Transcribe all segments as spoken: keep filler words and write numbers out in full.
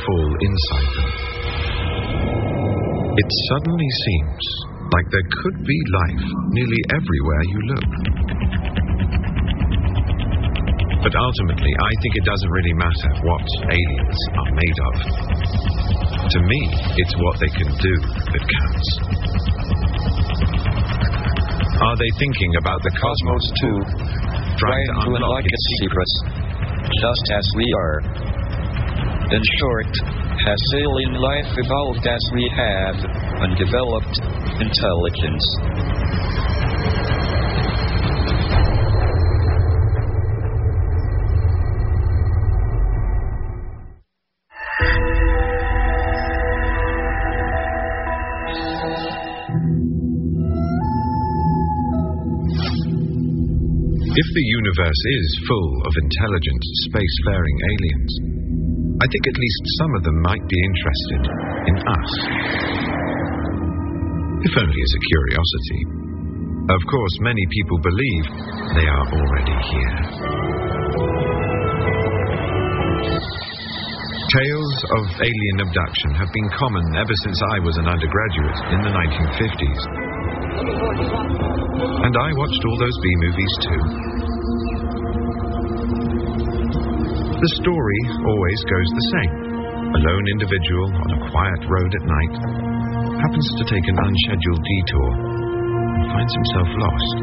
fall inside them. It suddenly seems like there could be life nearly everywhere you look. But ultimately, I think it doesn't really matter what aliens are made of. To me, it's what they can do that counts. Are they thinking about the cosmos too? Trying to unlock its secrets, just as we are. In short, has alien life evolved as we have, and developed intelligence? If the universe is full of intelligent, spacefaring aliens, I think at least some of them might be interested in us. If only as a curiosity. Of course, many people believe they are already here. Tales of alien abduction have been common ever since I was an undergraduate in the nineteen fifties. And I watched all those B-movies too. The story always goes the same. A lone individual on a quiet road at night happens to take an unscheduled detour and finds himself lost.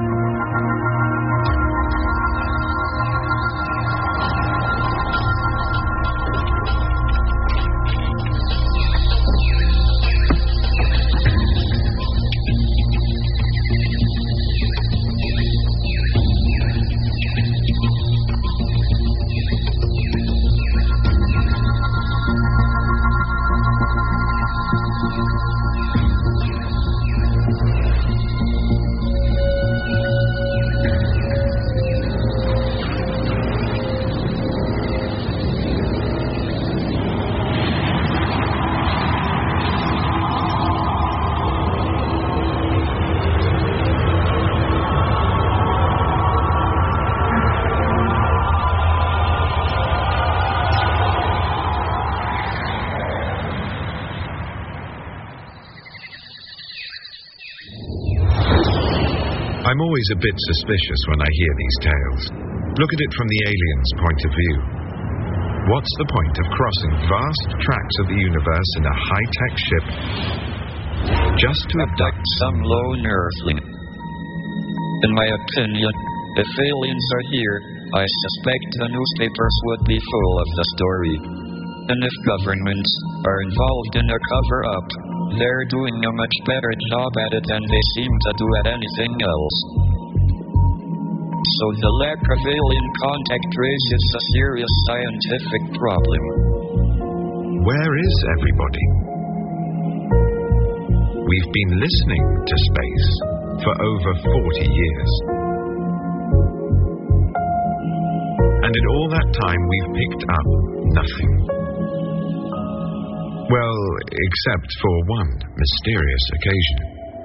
I'm always a bit suspicious when I hear these tales. Look at it from the aliens' point of view. What's the point of crossing vast tracts of the universe in a high-tech ship just to abduct some lone earthling? In my opinion, if aliens are here, I suspect the newspapers would be full of the story. And if governments are involved in a cover-up, they're doing a much better job at it than they seem to do at anything else. So the lack of alien contact raises a serious scientific problem. Where is everybody? We've been listening to space for over forty years. And in all that time, we've picked up nothing. Well, except for one mysterious occasion.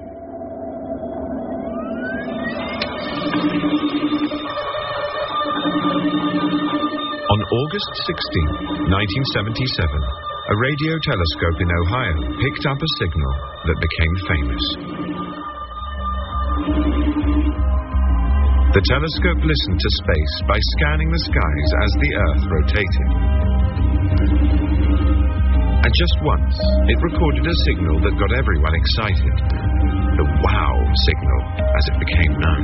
On August sixteenth, nineteen seventy-seven, a radio telescope in Ohio picked up a signal that became famous. The telescope listened to space by scanning the skies as the Earth rotated. And just once, it recorded a signal that got everyone excited. The WOW signal, as it became known.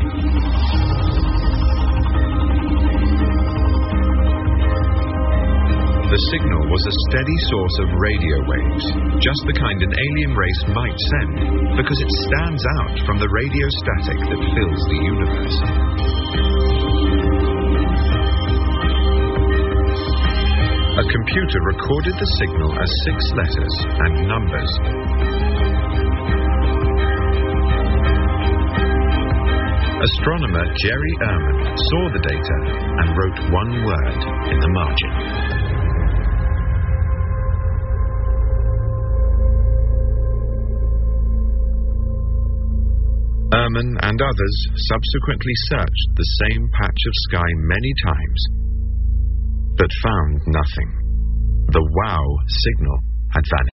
The signal was a steady source of radio waves, just the kind an alien race might send, because it stands out from the radio static that fills the universe. A computer recorded the signal as six letters and numbers. Astronomer Jerry Ehrman saw the data and wrote one word in the margin. Ehrman and others subsequently searched the same patch of sky many times, but found nothing. The WOW signal had vanished.